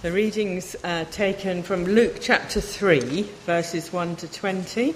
The readings are taken from Luke chapter 3, verses 1 to 20.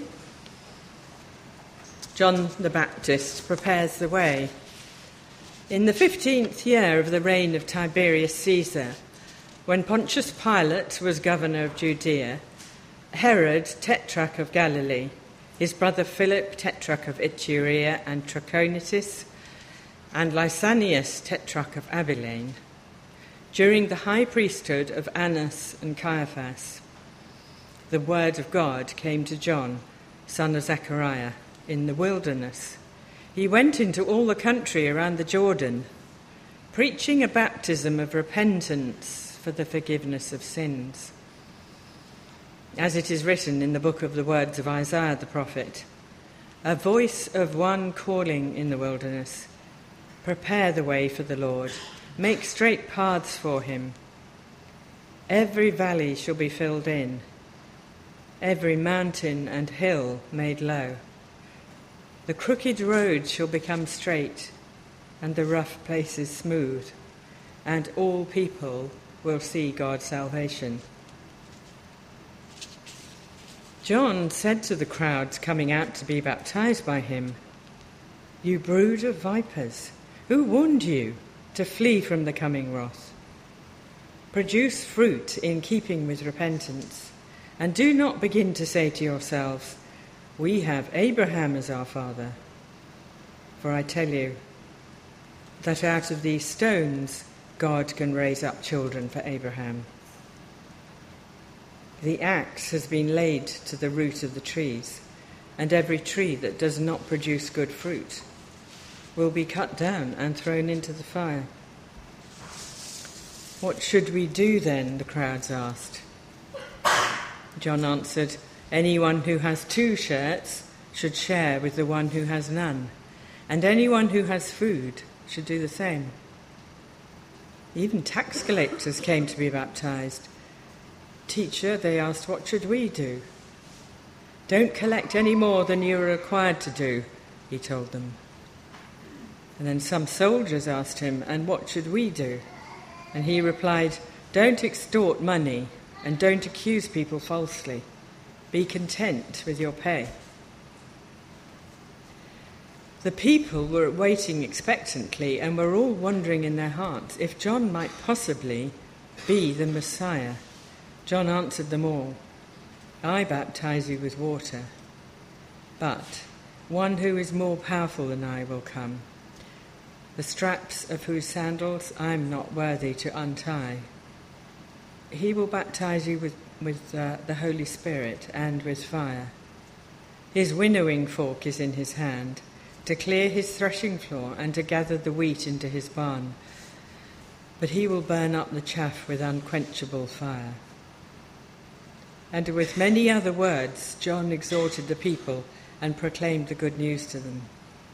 John the Baptist prepares the way. In the 15th year of the reign of Tiberius Caesar, when Pontius Pilate was governor of Judea, Herod, tetrarch of Galilee, his brother Philip, tetrarch of Iturea and Trachonitis, and Lysanias, tetrarch of Abilene, during the high priesthood of Annas and Caiaphas, the word of God came to John, son of Zechariah, in the wilderness. He went into all the country around the Jordan, preaching a baptism of repentance for the forgiveness of sins. As it is written in the book of the words of Isaiah the prophet, a voice of one calling in the wilderness, prepare the way for the Lord, make straight paths for him. Every valley shall be filled in, every mountain and hill made low. The crooked road shall become straight, and the rough places smooth, and all people will see God's salvation. John said to the crowds coming out to be baptized by him, "You brood of vipers, who warned you to flee from the coming wrath? Produce fruit in keeping with repentance, and do not begin to say to yourselves, 'We have Abraham as our father.' For I tell you that out of these stones God can raise up children for Abraham. The axe has been laid to the root of the trees, and every tree that does not produce good fruit will be cut down and thrown into the fire." "What should we do then?" the crowds asked. John answered, "Anyone who has 2 shirts should share with the one who has none, and anyone who has food should do the same." Even tax collectors came to be baptized. "Teacher," they asked, "what should we do?" "Don't collect any more than you are required to do," he told them. And then some soldiers asked him, "And what should we do?" And he replied, "Don't extort money and don't accuse people falsely. Be content with your pay." The people were waiting expectantly and were all wondering in their hearts if John might possibly be the Messiah. John answered them all, "I baptize you with water, but one who is more powerful than I will come, the straps of whose sandals I am not worthy to untie. He will baptize you with the Holy Spirit and with fire. His winnowing fork is in his hand, to clear his threshing floor and to gather the wheat into his barn. But he will burn up the chaff with unquenchable fire." And with many other words, John exhorted the people and proclaimed the good news to them.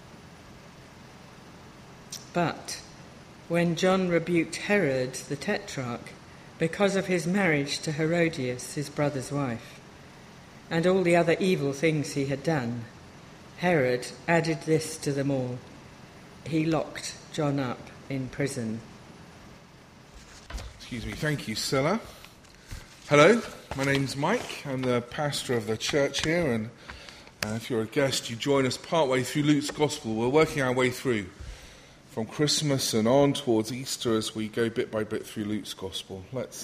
But when John rebuked Herod the tetrarch because of his marriage to Herodias, his brother's wife, and all the other evil things he had done, Herod added this to them all: he locked John up in prison. Thank you, Scylla. Hello, my name's Mike. I'm the pastor of the church here, and if you're a guest, you join us partway through Luke's Gospel. We're working our way through from Christmas and on towards Easter as we go bit by bit through Luke's Gospel. Let's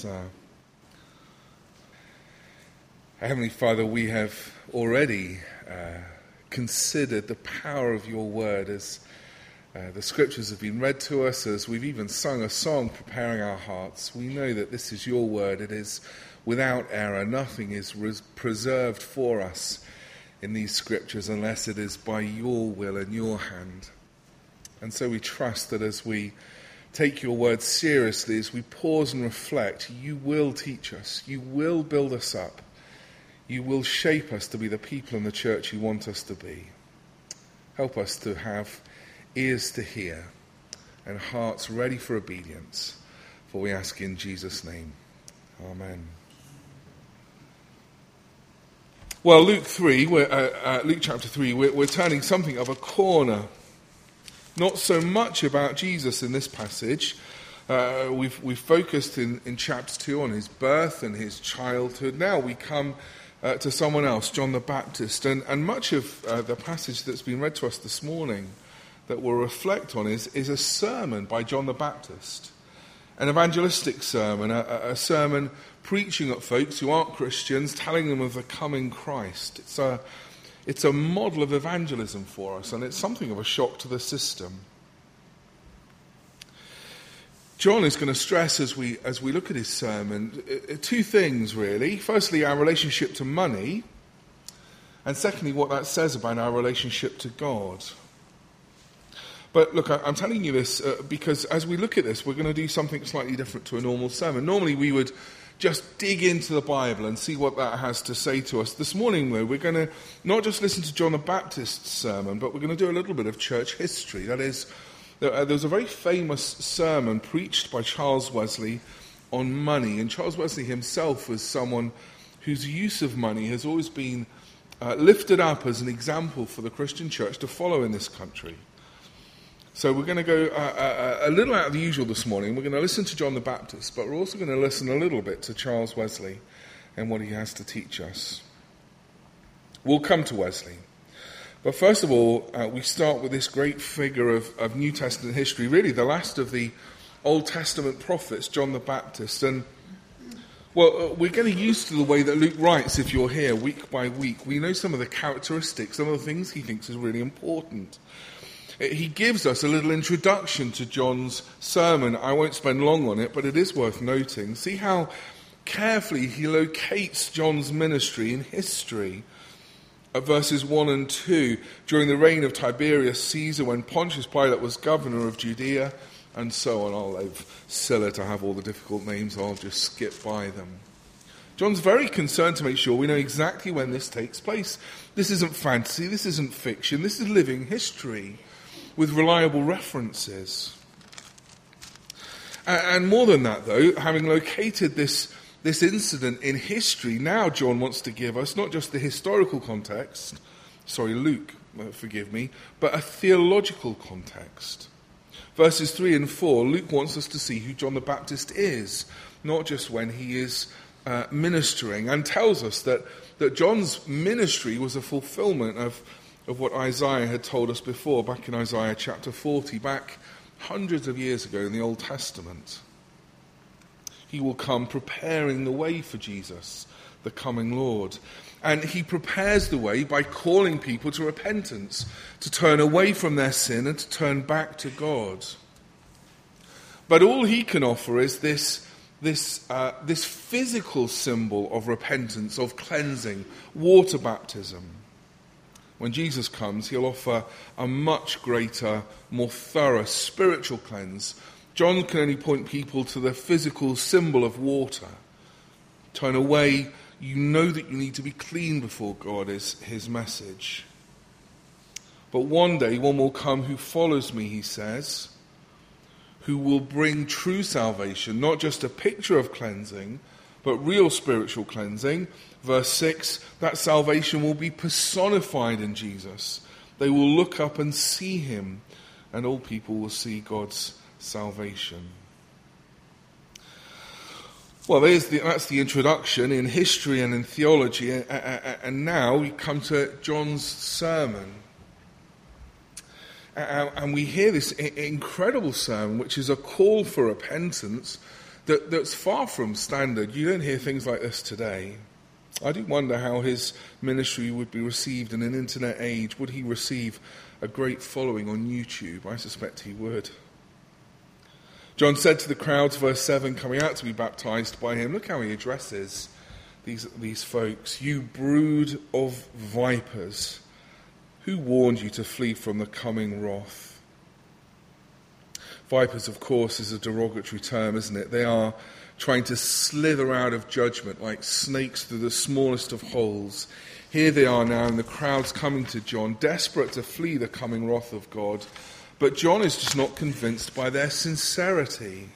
Heavenly Father, we have already considered the power of your word as the scriptures have been read to us, as we've even sung a song preparing our hearts. We know that this is your word. It is without error. Nothing is preserved for us in these scriptures unless it is by your will and your hand. And so we trust that as we take your word seriously, as we pause and reflect, you will teach us, you will build us up, you will shape us to be the people in the church you want us to be. Help us to have ears to hear and hearts ready for obedience, for we ask in Jesus' name. Amen. Well, Luke chapter 3, we're turning something of a corner. Not so much about Jesus in this passage, We've focused in chapter 2 on his birth and his childhood. Now we come to someone else, John the Baptist. And much of the passage that's been read to us this morning that we'll reflect on is a sermon by John the Baptist. An evangelistic sermon, a sermon preaching at folks who aren't Christians, telling them of the coming Christ. It's a model of evangelism for us, and it's something of a shock to the system. John is going to stress as we look at his sermon two things really. Firstly, our relationship to money, and secondly, what that says about our relationship to God. But look, I'm telling you this because as we look at this, we're going to do something slightly different to a normal sermon. Normally we would just dig into the Bible and see what that has to say to us. This morning, though, we're going to not just listen to John the Baptist's sermon, but we're going to do a little bit of church history. That is, there was a very famous sermon preached by Charles Wesley on money. And Charles Wesley himself was someone whose use of money has always been lifted up as an example for the Christian church to follow in this country. So we're going to go a little out of the usual this morning. We're going to listen to John the Baptist, but we're also going to listen a little bit to Charles Wesley and what he has to teach us. We'll come to Wesley. But first of all, we start with this great figure of New Testament history, really the last of the Old Testament prophets, John the Baptist. And, well, we're getting used to the way that Luke writes, if you're here, week by week. We know some of the characteristics, some of the things he thinks is really important. He gives us a little introduction to John's sermon. I won't spend long on it, but it is worth noting. See how carefully he locates John's ministry in history. At verses 1 and 2, during the reign of Tiberius Caesar, when Pontius Pilate was governor of Judea, and so on. I'll leave Scylla to have all the difficult names, I'll just skip by them. John's very concerned to make sure we know exactly when this takes place. This isn't fantasy, this isn't fiction, this is living history with reliable references. And more than that, though, having located this incident in history, now John wants to give us not just the historical context, Luke, forgive me, but a theological context. Verses 3 and 4, Luke wants us to see who John the Baptist is, not just when he is ministering, and tells us that John's ministry was a fulfillment of what Isaiah had told us before, back in Isaiah chapter 40, back hundreds of years ago in the Old Testament. He will come preparing the way for Jesus, the coming Lord. And he prepares the way by calling people to repentance, to turn away from their sin and to turn back to God. But all he can offer is this physical symbol of repentance, of cleansing, water baptism. When Jesus comes, he'll offer a much greater, more thorough spiritual cleanse. John can only point people to the physical symbol of water. Turn away, you know that you need to be clean before God is his message. But one day, one will come who follows me, he says, who will bring true salvation, not just a picture of cleansing, but real spiritual cleansing. Verse 6, that salvation will be personified in Jesus. They will look up and see him, and all people will see God's salvation. Well, that's the introduction in history and in theology, and now we come to John's sermon. And we hear this incredible sermon, which is a call for repentance that's far from standard. You don't hear things like this today. I do wonder how his ministry would be received in an internet age. Would he receive a great following on YouTube? I suspect he would. John said to the crowds, verse 7, coming out to be baptized by him, look how he addresses these folks. You brood of vipers, who warned you to flee from the coming wrath? Vipers, of course, is a derogatory term, isn't it? They are trying to slither out of judgment like snakes through the smallest of holes. Here they are now, and the crowd's coming to John, desperate to flee the coming wrath of God. But John is just not convinced by their sincerity.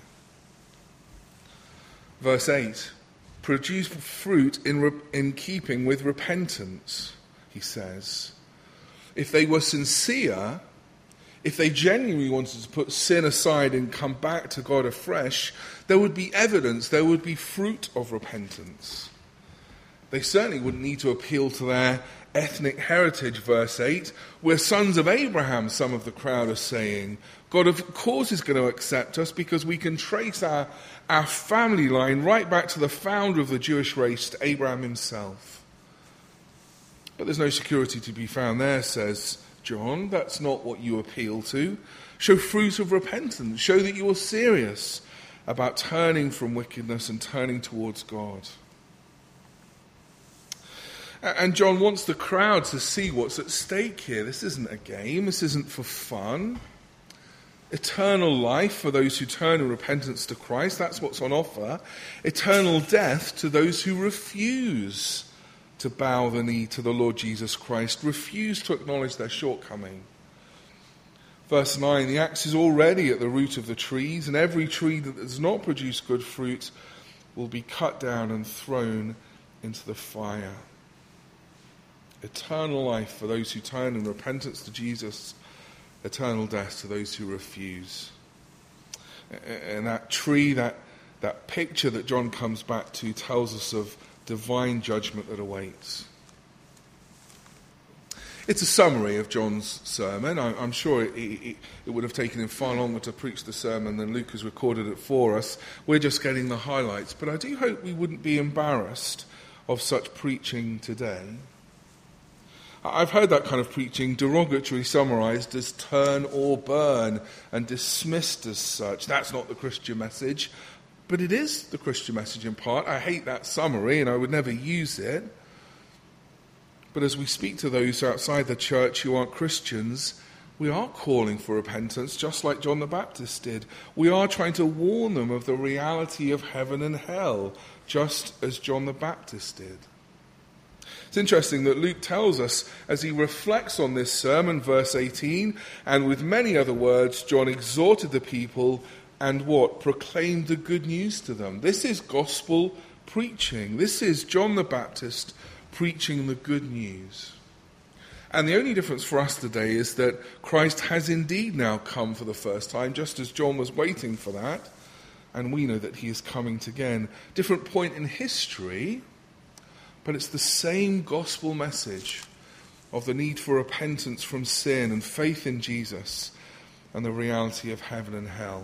Verse 8, produce fruit in keeping with repentance, he says. If they were sincere, if they genuinely wanted to put sin aside and come back to God afresh, there would be evidence, there would be fruit of repentance. They certainly wouldn't need to appeal to their ethnic heritage, verse 8. We're sons of Abraham, some of the crowd are saying. God, of course, is going to accept us because we can trace our family line right back to the founder of the Jewish race, to Abraham himself. But there's no security to be found there, says John. That's not what you appeal to. Show fruit of repentance. Show that you are serious about turning from wickedness and turning towards God. And John wants the crowd to see what's at stake here. This isn't a game. This isn't for fun. Eternal life for those who turn in repentance to Christ. That's what's on offer. Eternal death to those who refuse to bow the knee to the Lord Jesus Christ, refuse to acknowledge their shortcoming. Verse 9, the axe is already at the root of the trees, and every tree that does not produce good fruit will be cut down and thrown into the fire. Eternal life for those who turn in repentance to Jesus, eternal death to those who refuse. And that tree, that picture that John comes back to tells us of divine judgment that awaits. It's a summary of John's sermon. I'm sure it would have taken him far longer to preach the sermon than Luke has recorded it for us. We're just getting the highlights. But I do hope we wouldn't be embarrassed of such preaching today. I've heard that kind of preaching derogatorily summarized as turn or burn and dismissed as such. That's not the Christian message, but it is the Christian message in part. I hate that summary and I would never use it. But as we speak to those outside the church who aren't Christians, we are calling for repentance just like John the Baptist did. We are trying to warn them of the reality of heaven and hell, just as John the Baptist did. It's interesting that Luke tells us, as he reflects on this sermon, verse 18, and with many other words, John exhorted the people and what? Proclaimed the good news to them. This is gospel preaching. This is John the Baptist preaching the good news. And the only difference for us today is that Christ has indeed now come for the first time, just as John was waiting for that. And we know that he is coming again. Different point in history, but it's the same gospel message of the need for repentance from sin and faith in Jesus and the reality of heaven and hell.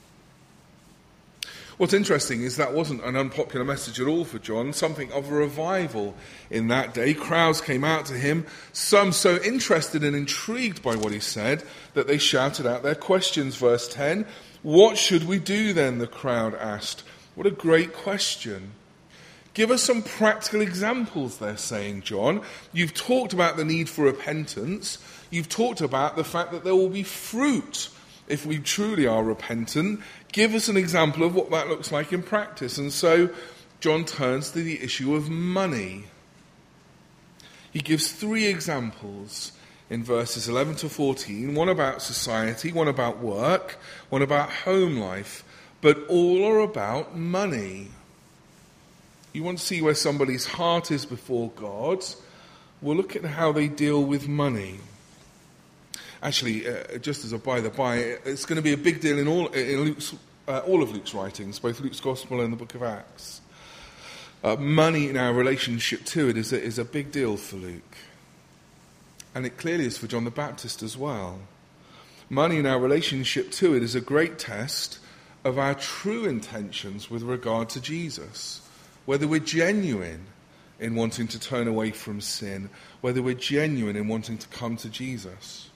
What's interesting is that wasn't an unpopular message at all for John, something of a revival in that day. Crowds came out to him, some so interested and intrigued by what he said that they shouted out their questions. Verse 10, "What should we do then?" the crowd asked. What a great question. Give us some practical examples, they're saying, John. You've talked about the need for repentance. You've talked about the fact that there will be fruit if we truly are repentant. Give us an example of what that looks like in practice. And so John turns to the issue of money. He gives 3 examples in verses 11 to 14, one about society, one about work, one about home life, but all are about money. You want to see where somebody's heart is before God? We'll look at how they deal with money. Actually, just as a by-the-by, it's going to be a big deal in all of Luke's writings, both Luke's Gospel and the book of Acts. Money in our relationship to it is a big deal for Luke. And it clearly is for John the Baptist as well. Money in our relationship to it is a great test of our true intentions with regard to Jesus. Whether we're genuine in wanting to turn away from sin, whether we're genuine in wanting to come to Jesus.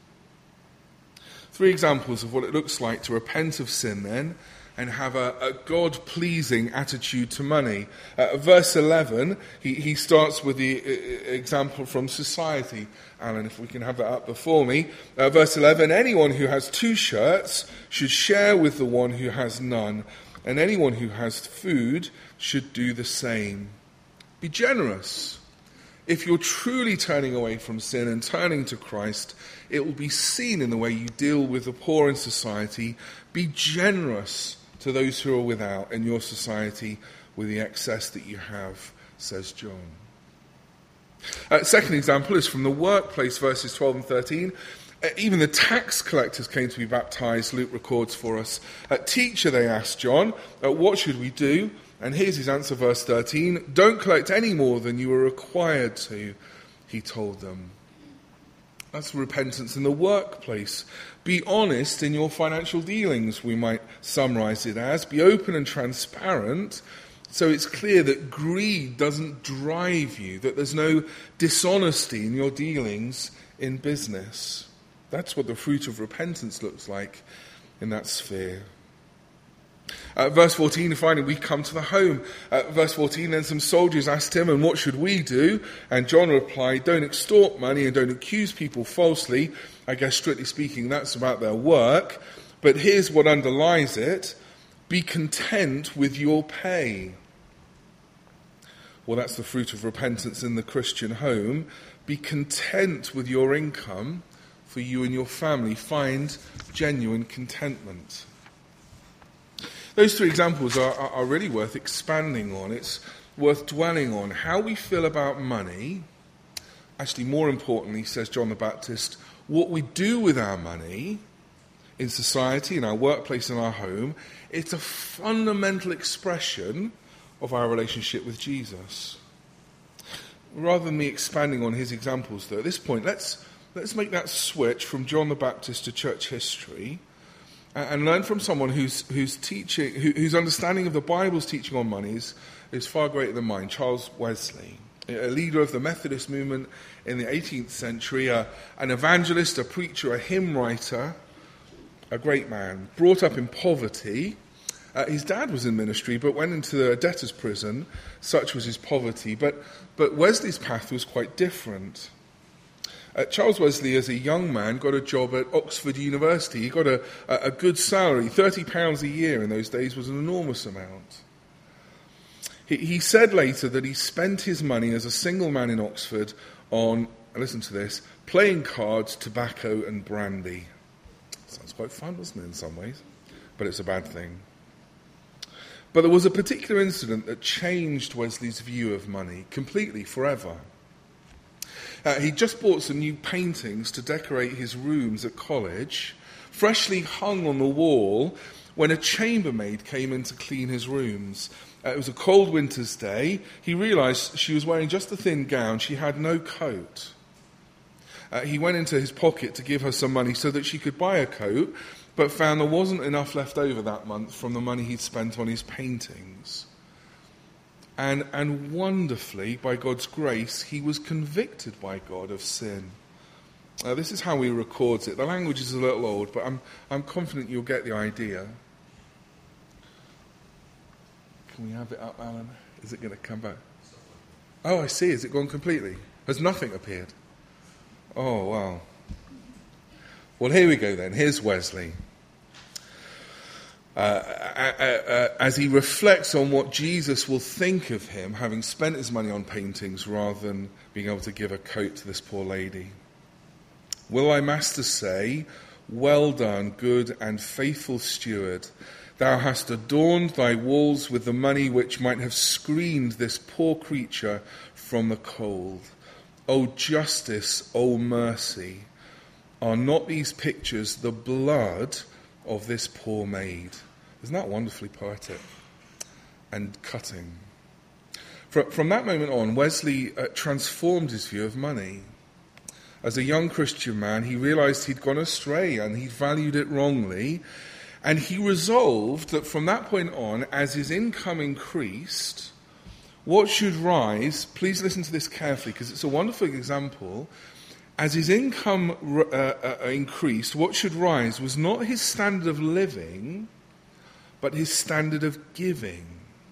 3 examples of what it looks like to repent of sin then and have a God-pleasing attitude to money. Verse 11, he starts with the example from society. Alan, if we can have that up before me. Verse 11, anyone who has 2 shirts should share with the one who has none, and anyone who has food should do the same. Be generous. If you're truly turning away from sin and turning to Christ, it will be seen in the way you deal with the poor in society. Be generous to those who are without in your society with the excess that you have, says John. Second example is from the workplace, verses 12 and 13. Even the tax collectors came to be baptized, Luke records for us. Teacher, they asked John, what should we do? And here's his answer, verse 13. Don't collect any more than you are required to, he told them. That's repentance in the workplace. Be honest in your financial dealings, we might summarize it as. Be open and transparent, so it's clear that greed doesn't drive you, that there's no dishonesty in your dealings in business. That's what the fruit of repentance looks like in that sphere. Verse 14, finally, we come to the home. Verse 14, then some soldiers asked him, and what should we do? And John replied, don't extort money and don't accuse people falsely. I guess, strictly speaking, that's about their work. But here's what underlies it. Be content with your pay. Well, that's the fruit of repentance in the Christian home. Be content with your income for you and your family. Find genuine contentment. Those three examples are really worth expanding on. It's worth dwelling on how we feel about money. Actually, more importantly, says John the Baptist, what we do with our money in society, in our workplace, in our home, it's a fundamental expression of our relationship with Jesus. Rather than me expanding on his examples, though, at this point, let's make that switch from John the Baptist to church history and learn from someone whose understanding of the Bible's teaching on money is far greater than mine, Charles Wesley, a leader of the Methodist movement in the 18th century, an evangelist, a preacher, a hymn writer, a great man, brought up in poverty. His dad was in ministry, but went into a debtor's prison. Such was his poverty. But Wesley's path was quite different. Charles Wesley, as a young man, got a job at Oxford University. He got a good salary. £30 a year in those days was an enormous amount. He said later that he spent his money as a single man in Oxford on, listen to this, playing cards, tobacco and brandy. Sounds quite fun, doesn't it, in some ways? But it's a bad thing. But there was a particular incident that changed Wesley's view of money completely, forever. He just bought some new paintings to decorate his rooms at college, freshly hung on the wall, when a chambermaid came in to clean his rooms. It was a cold winter's day. He realized she was wearing just a thin gown. She had no coat. He went into his pocket to give her some money so that she could buy a coat, but found there wasn't enough left over that month from the money he'd spent on his paintings. And wonderfully, by God's grace, he was convicted by God of sin. This is how he records it. The language is a little old, but I'm confident you'll get the idea. Can we have it up, Alan? Is it going to come back? Oh, I see. Has it gone completely? Has nothing appeared? Oh, wow. Well, here we go then. Here's Wesley. As he reflects on what Jesus will think of him, having spent his money on paintings rather than being able to give a coat to this poor lady. Will thy master say, well done, good and faithful steward. Thou hast adorned thy walls with the money which might have screened this poor creature from the cold. O justice, O mercy, are not these pictures the blood of this poor maid? Isn't that wonderfully poetic and cutting? From that moment on, Wesley transformed his view of money. As a young Christian man, he realized he'd gone astray and he valued it wrongly. And he resolved that from that point on, as his income increased, what should rise, please listen to this carefully because it's a wonderful example. As his income increased, what should rise was not his standard of living, but his standard of giving.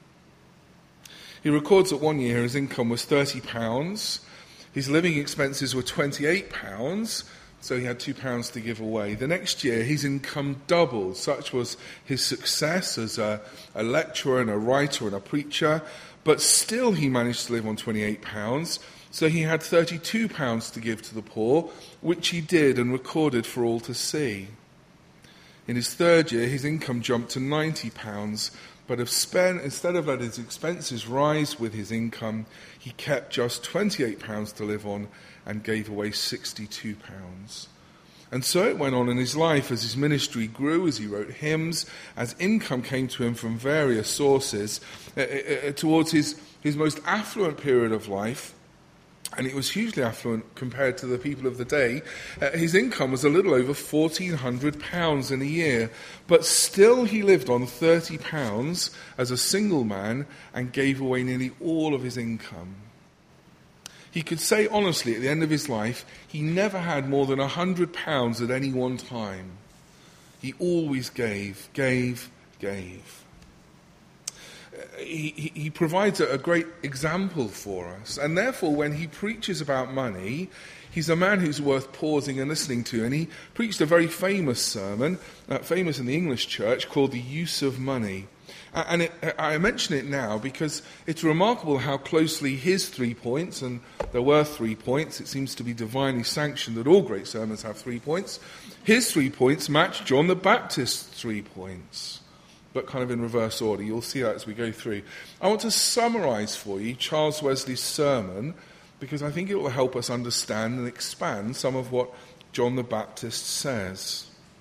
He records that one year his income was £30. His living expenses were £28, so he had £2 to give away. The next year his income doubled. Such was his success as a lecturer and a writer and a preacher. But still he managed to live on £28, so he had £32 to give to the poor, which he did and recorded for all to see. In his third year, his income jumped to £90, but instead of letting his expenses rise with his income, he kept just £28 to live on and gave away £62. And so it went on in his life as his ministry grew, as he wrote hymns, as income came to him from various sources, towards his most affluent period of life, and it was hugely affluent compared to the people of the day. His income was a little over £1,400 in a year, but still he lived on £30 as a single man and gave away nearly all of his income. He could say honestly at the end of his life, he never had more than £100 at any one time. He always gave. He provides a great example for us, and therefore when he preaches about money, he's a man who's worth pausing and listening to. And he preached a very famous sermon, famous in the English church, called The Use of Money. And I mention it now because it's remarkable how closely his 3 points, and there were 3 points, it seems to be divinely sanctioned that all great sermons have 3 points, his 3 points match John the Baptist's 3 points, but kind of in reverse order. You'll see that as we go through. I want to summarize for you Charles Wesley's sermon because I think it will help us understand and expand some of what John the Baptist says.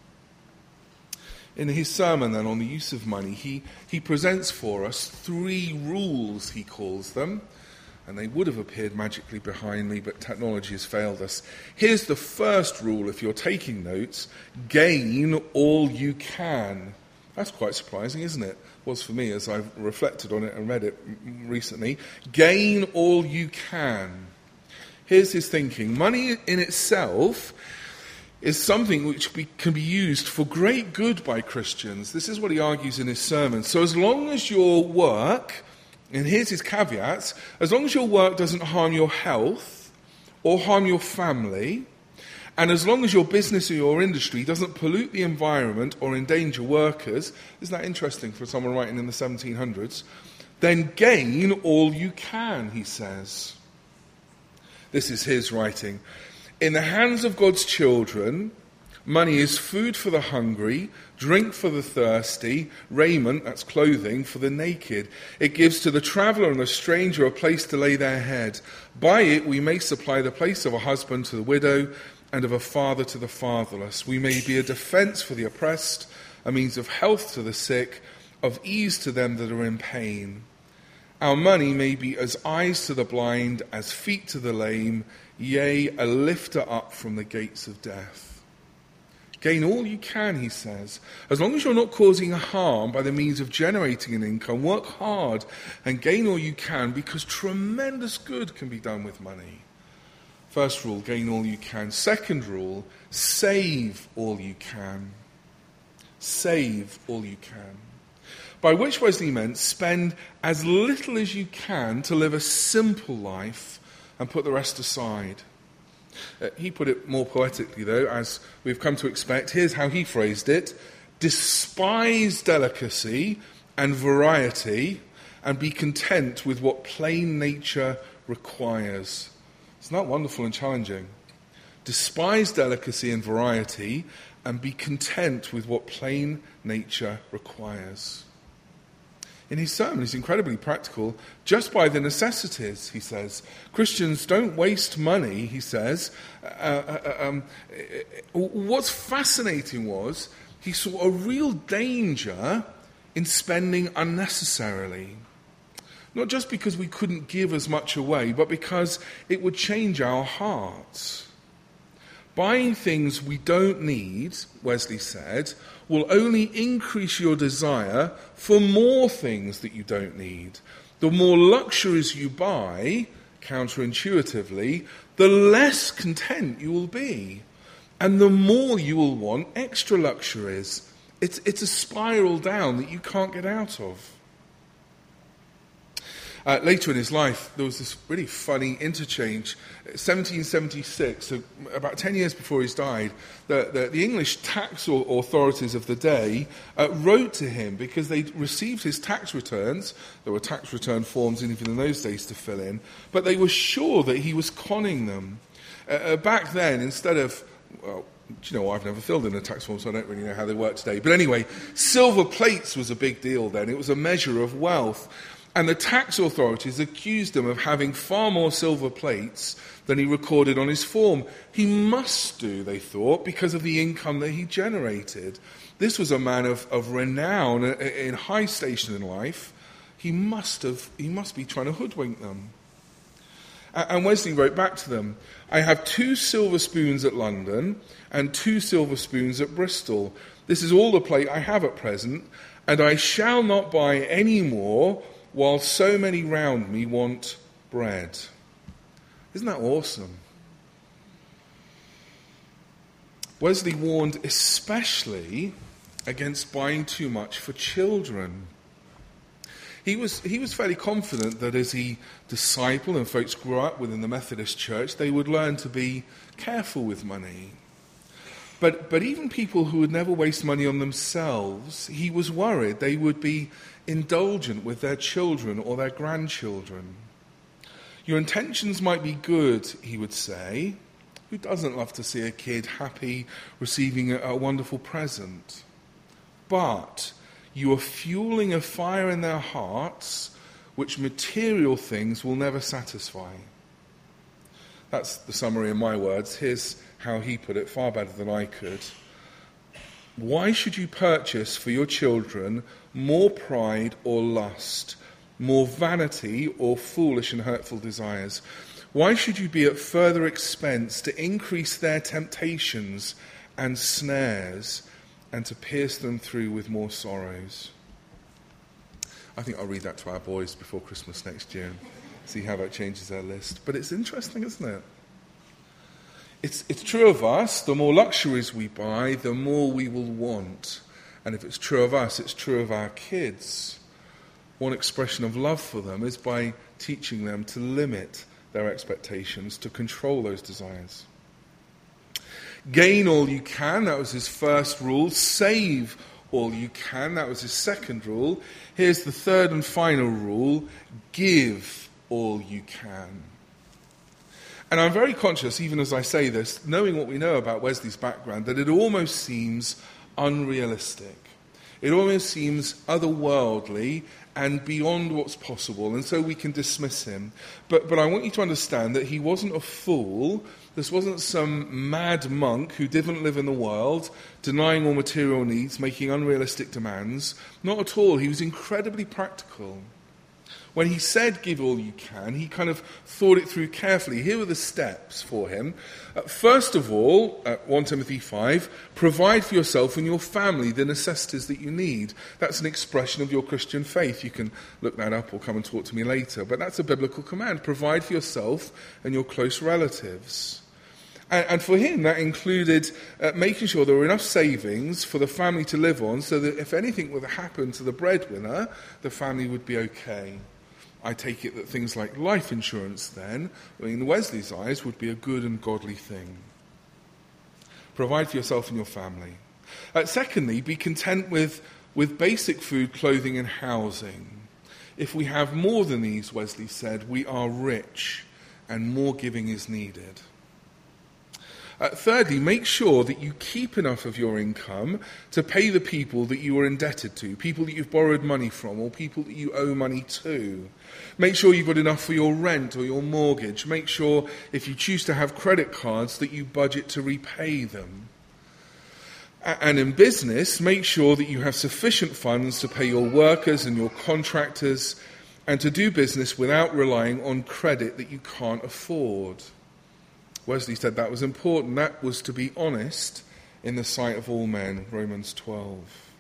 In his sermon, then, on the use of money, he presents for us 3 rules, he calls them, and they would have appeared magically behind me, but technology has failed us. Here's the first rule, if you're taking notes: gain all you can. That's quite surprising, isn't it? It was for me as I've reflected on it and read it recently. Gain all you can. Here's his thinking. Money in itself is something which can be used for great good by Christians. This is what he argues in his sermon. So as long as your work, and here's his caveats, as long as your work doesn't harm your health or harm your family, and as long as your business or your industry doesn't pollute the environment or endanger workers, isn't that interesting for someone writing in the 1700s, then gain all you can, he says. This is his writing. In the hands of God's children, money is food for the hungry, drink for the thirsty, raiment, that's clothing, for the naked. It gives to the traveller and the stranger a place to lay their head. By it we may supply the place of a husband to the widow and of a father to the fatherless. We may be a defence for the oppressed, a means of health to the sick, of ease to them that are in pain. Our money may be as eyes to the blind, as feet to the lame, yea, a lifter up from the gates of death. Gain all you can, he says. As long as you're not causing harm by the means of generating an income, work hard and gain all you can, because tremendous good can be done with money. First rule, gain all you can. Second rule, save all you can. Save all you can. By which Wesley meant spend as little as you can to live a simple life and put the rest aside. He put it more poetically, though, as we've come to expect. Here's how he phrased it: despise delicacy and variety, and be content with what plain nature requires. Isn't that wonderful and challenging? Despise delicacy and variety, and be content with what plain nature requires. In his sermon, he's incredibly practical, just by the necessities, he says. Christians don't waste money, he says. What's fascinating was he saw a real danger in spending unnecessarily. Not just because we couldn't give as much away, but because it would change our hearts. Buying things we don't need, Wesley said, will only increase your desire for more things that you don't need. The more luxuries you buy, counterintuitively, the less content you will be. And the more you will want extra luxuries. It's a spiral down that you can't get out of. Later in his life, there was this really funny interchange. 1776, so about 10 years before he died, the English tax authorities of the day wrote to him because they'd received his tax returns. There were tax return forms even in those days to fill in, but they were sure that he was conning them. Back then, instead of, well, do you know what, I've never filled in a tax form, so I don't really know how they work today. But anyway, silver plates was a big deal then. It was a measure of wealth. And the tax authorities accused him of having far more silver plates than he recorded on his form. He must do, they thought, because of the income that he generated. This was a man of renown, in high station in life. He must be trying to hoodwink them. And Wesley wrote back to them, "I have 2 silver spoons at London and 2 silver spoons at Bristol. This is all the plate I have at present, and I shall not buy any more while so many round me want bread." Isn't that awesome? Wesley warned especially against buying too much for children. He was fairly confident that as he discipled and folks grew up within the Methodist Church, they would learn to be careful with money. But even people who would never waste money on themselves, he was worried they would be indulgent with their children or their grandchildren. Your intentions might be good, he would say. Who doesn't love to see a kid happy receiving a wonderful present? But you are fueling a fire in their hearts which material things will never satisfy. That's the summary in my words. Here's how he put it, far better than I could. Why should you purchase for your children more pride or lust, more vanity or foolish and hurtful desires? Why should you be at further expense to increase their temptations and snares and to pierce them through with more sorrows? I think I'll read that to our boys before Christmas next year and see how that changes their list. But it's interesting, isn't it? It's true of us. The more luxuries we buy, the more we will want. And if it's true of us, it's true of our kids. One expression of love for them is by teaching them to limit their expectations, to control those desires. Gain all you can, that was his first rule. Save all you can, that was his second rule. Here's the third and final rule: give all you can. And I'm very conscious, even as I say this, knowing what we know about Wesley's background, that it almost seems unrealistic. It almost seems otherworldly and beyond what's possible, and so we can dismiss him. But I want you to understand that he wasn't a fool. This wasn't some mad monk who didn't live in the world, denying all material needs, making unrealistic demands. Not at all. He was incredibly practical. When he said, give all you can, he kind of thought it through carefully. Here were the steps for him. First of all, 1 Timothy 5, provide for yourself and your family the necessities that you need. That's an expression of your Christian faith. You can look that up or come and talk to me later. But that's a biblical command. Provide for yourself and your close relatives. And for him, that included making sure there were enough savings for the family to live on so that if anything were to happen to the breadwinner, the family would be okay. I take it that things like life insurance then, in Wesley's eyes, would be a good and godly thing. Provide for yourself and your family. Secondly, be content with basic food, clothing and housing. If we have more than these, Wesley said, we are rich and more giving is needed. Thirdly, make sure that you keep enough of your income to pay the people that you are indebted to, people that you've borrowed money from or people that you owe money to. Make sure you've got enough for your rent or your mortgage. Make sure, if you choose to have credit cards, that you budget to repay them. And in business, make sure that you have sufficient funds to pay your workers and your contractors and to do business without relying on credit that you can't afford. Wesley said that was important. That was to be honest in the sight of all men, Romans 12.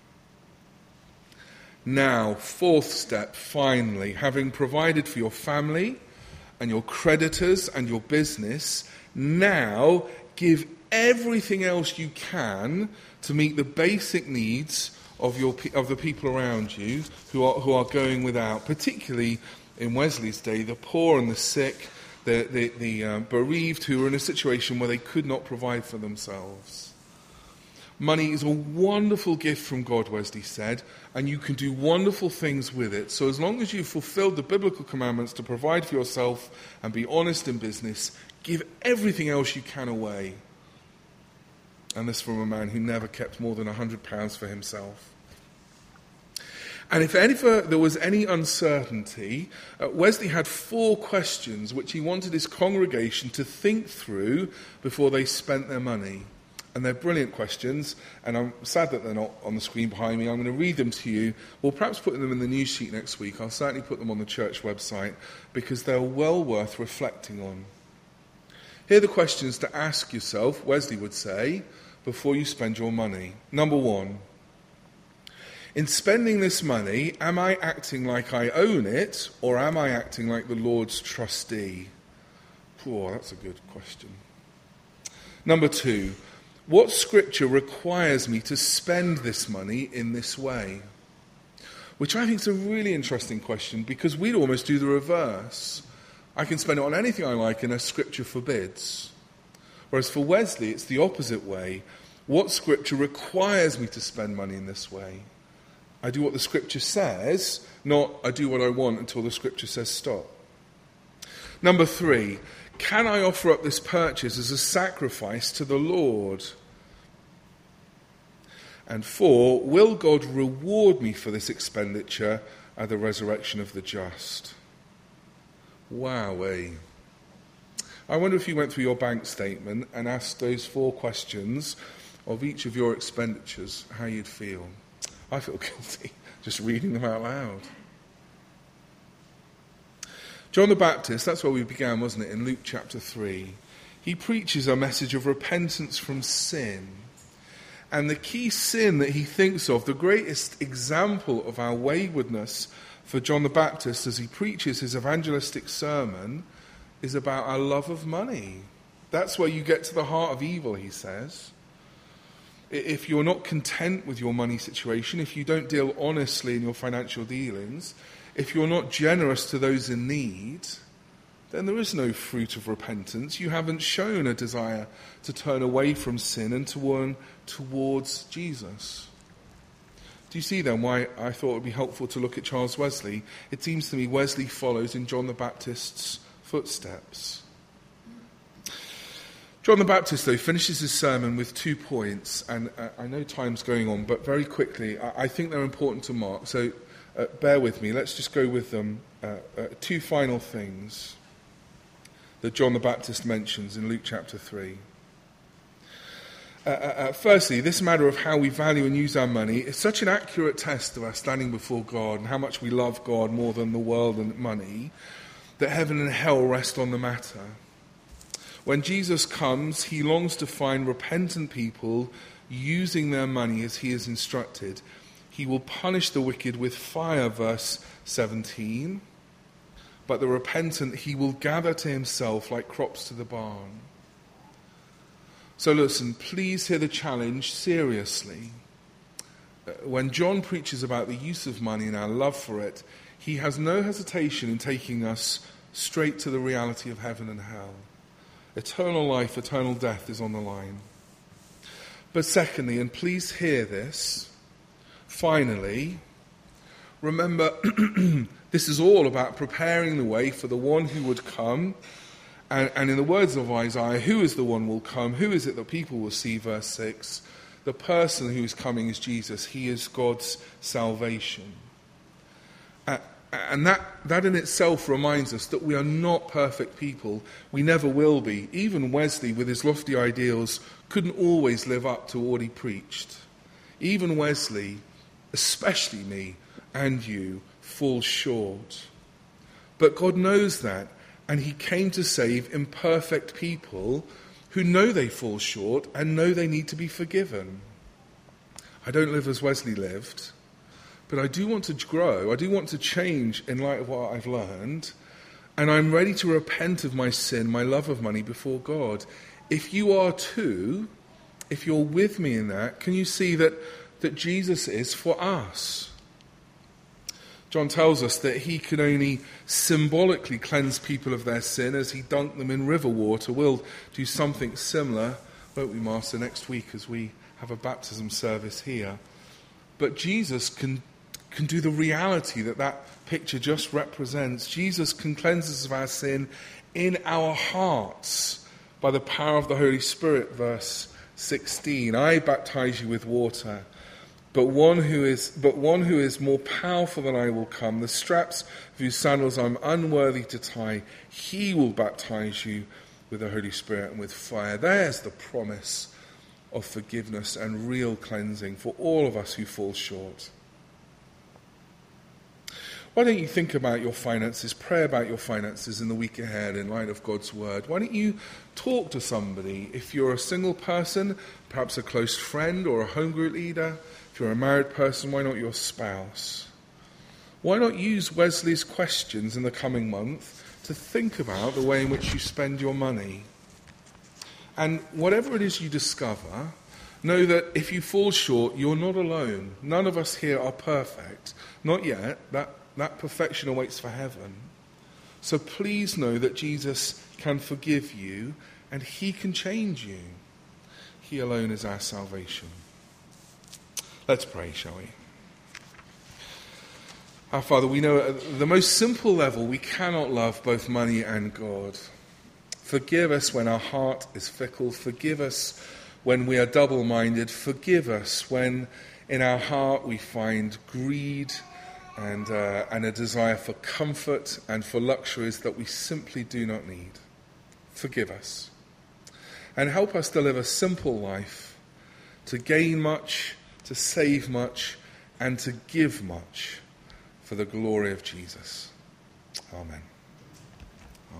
Now, fourth step, finally, having provided for your family and your creditors and your business, now give everything else you can to meet the basic needs of the people around you who are going without, particularly in Wesley's day, the poor and the sick, the bereaved who were in a situation where they could not provide for themselves. Money is a wonderful gift from God, Wesley said, and you can do wonderful things with it. So as long as you've fulfilled the biblical commandments to provide for yourself and be honest in business, give everything else you can away. And this from a man who never kept more than £100 for himself. And if ever there was any uncertainty, Wesley had 4 questions which he wanted his congregation to think through before they spent their money. And they're brilliant questions, and I'm sad that they're not on the screen behind me. I'm going to read them to you. We'll perhaps put them in the news sheet next week. I'll certainly put them on the church website because they're well worth reflecting on. Here are the questions to ask yourself, Wesley would say, before you spend your money. Number 1, in spending this money, am I acting like I own it, or am I acting like the Lord's trustee? Oh, that's a good question. Number 2, what scripture requires me to spend this money in this way? Which I think is a really interesting question, because we'd almost do the reverse. I can spend it on anything I like unless scripture forbids. Whereas for Wesley, it's the opposite way. What scripture requires me to spend money in this way? I do what the scripture says, not I do what I want until the scripture says stop. Number 3, can I offer up this purchase as a sacrifice to the Lord? And 4, will God reward me for this expenditure at the resurrection of the just? Wowee. I wonder if you went through your bank statement and asked those 4 questions of each of your expenditures, how you'd feel. I feel guilty just reading them out loud. John the Baptist, that's where we began, wasn't it, in Luke chapter 3. He preaches a message of repentance from sin. And the key sin that he thinks of, the greatest example of our waywardness for John the Baptist as he preaches his evangelistic sermon, is about our love of money. That's where you get to the heart of evil, he says. If you're not content with your money situation, if you don't deal honestly in your financial dealings, if you're not generous to those in need, then there is no fruit of repentance. You haven't shown a desire to turn away from sin and to turn towards Jesus. Do you see then why I thought it would be helpful to look at Charles Wesley? It seems to me Wesley follows in John the Baptist's footsteps. John the Baptist, though, finishes his sermon with 2 points, and I know time's going on, but very quickly, I think they're important to mark, so bear with me. Let's just go with them. 2 final things that John the Baptist mentions in Luke chapter 3. Firstly, this matter of how we value and use our money is such an accurate test of our standing before God and how much we love God more than the world and money, that heaven and hell rest on the matter. When Jesus comes, he longs to find repentant people using their money as he is instructed. He will punish the wicked with fire, verse 17, but the repentant he will gather to himself like crops to the barn. So listen, please hear the challenge seriously. When John preaches about the use of money and our love for it, he has no hesitation in taking us straight to the reality of heaven and hell. Eternal life, eternal death is on the line. But secondly, and please hear this, finally, remember, this is all about preparing the way for the one who would come. And in the words of Isaiah, who is the one who will come? Who is it that people will see? Verse 6. The person who is coming is Jesus. He is God's salvation. And that in itself reminds us that we are not perfect people. We never will be. Even Wesley, with his lofty ideals, couldn't always live up to what he preached. Even Wesley, especially me and you, fall short. But God knows that, and he came to save imperfect people who know they fall short and know they need to be forgiven. I don't live as Wesley lived, but I do want to grow. I do want to change in light of what I've learned, and I'm ready to repent of my sin, my love of money before God. If you are too, if you're with me in that, can you see that Jesus is for us? John tells us that he can only symbolically cleanse people of their sin as he dunked them in river water. We'll do something similar, won't we, Master, next week as we have a baptism service here. But Jesus can do the reality that picture just represents. Jesus can cleanse us of our sin in our hearts by the power of the Holy Spirit, verse 16. I baptize you with water, but one who is more powerful than I will come, the straps of whose sandals I'm unworthy to tie. He will baptize you with the Holy Spirit and with fire. There's the promise of forgiveness and real cleansing for all of us who fall short. Why don't you think about your finances, pray about your finances in the week ahead in light of God's word? Why don't you talk to somebody? If you're a single person, perhaps a close friend or a home group leader. If you're a married person, why not your spouse? Why not use Wesley's questions in the coming month to think about the way in which you spend your money? And whatever it is you discover, know that if you fall short, you're not alone. None of us here are perfect. Not yet. That perfection awaits for heaven. So please know that Jesus can forgive you and he can change you. He alone is our salvation. Let's pray, shall we? Our Father, we know at the most simple level we cannot love both money and God. Forgive us when our heart is fickle. Forgive us when we are double-minded. Forgive us when in our heart we find greed and a desire for comfort and for luxuries that we simply do not need. Forgive us. And help us to live a simple life, to gain much, to save much, and to give much for the glory of Jesus. Amen.